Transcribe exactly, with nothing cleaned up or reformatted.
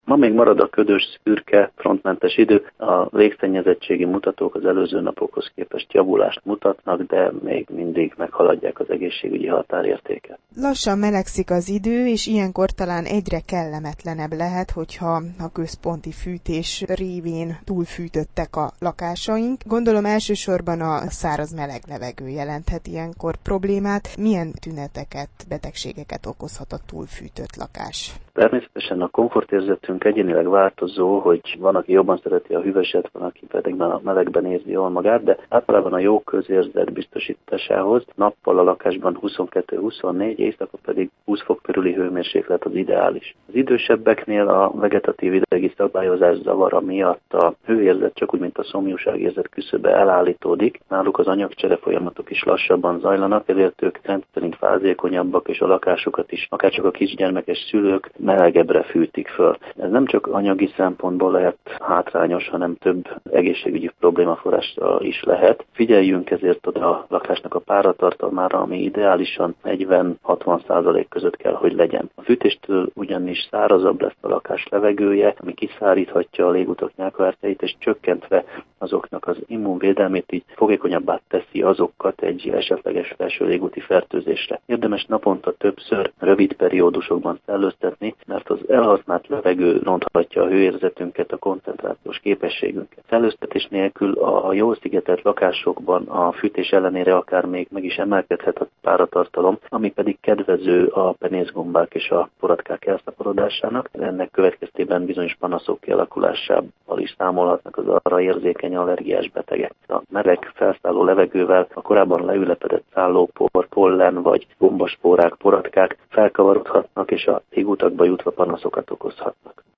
Ma még marad a ködös, szürke, frontmentes idő. A légszennyezettségi mutatók az előző napokhoz képest javulást mutatnak, de még mindig meghaladják az egészségügyi határértéket. Lassan melegszik az idő, és ilyenkor talán egyre kellemetlenebb lehet, hogyha a központi fűtés révén túlfűtöttek a lakásaink. Gondolom elsősorban a száraz meleg levegő jelenthet ilyenkor problémát. Milyen tüneteket, betegségeket okozhat a túlfűtött lakás? Természetesen a komfortérzetünk egyénileg változó, hogy van, aki jobban szereti a hűvöset, van, aki pedig a melegben érzi jól magát, de általában a jó közérzet biztosításához nappal a lakásban huszonkettő-huszonnégy, éjszaka pedig húsz fok körüli hőmérséklet az ideális. Az idősebbeknél a vegetatív idegi szabályozás zavara miatt a hőérzet csak úgy, mint a szomjúságérzet küszöbe elállítódik. Náluk az anyagcsere folyamatok is lassabban zajlanak, ezért ők rendszerint fázékonyabbak, és a lakásukat is, akár csak a kisgyermekes szülők melegebbre fűtik föl. Ez nem csak anyagi szempontból lehet hátrányos, hanem több egészségügyi problémaforrásra is lehet. Figyeljünk ezért oda a lakásnak a páratartalmára, ami ideálisan negyven-hatvan százalék között kell, hogy legyen. A fűtéstől ugyanis szárazabb lesz a lakás levegője, ami kiszáríthatja a légutak nyálkahártyáit, és csökkentve azoknak az immunvédelmét, így fogékonyabbá teszi azokat egy esetleges felső légúti fertőzésre. Érdemes naponta többször, rövid periódusokban szellőztetni, mert az elhasznált levegő ronthatja a hőérzetünket, a koncentrációs képességünket. Szellőztetés nélkül a jól szigetelt lakásokban a fűtés ellenére akár még meg is emelkedhet a páratartalom, ami pedig kedvező a penészgombák és a poratkák elszaporodásának. Ennek következtében bizonyos panaszok kialakulásával is számolhatnak az arra érzékeny allergiás betegek. A meleg felszálló levegővel a korábban leülepedett szállópor, pollen vagy gombaspórák, poratkák felkavarodhatnak, és a légutakba jutva panaszokat okozhatnak.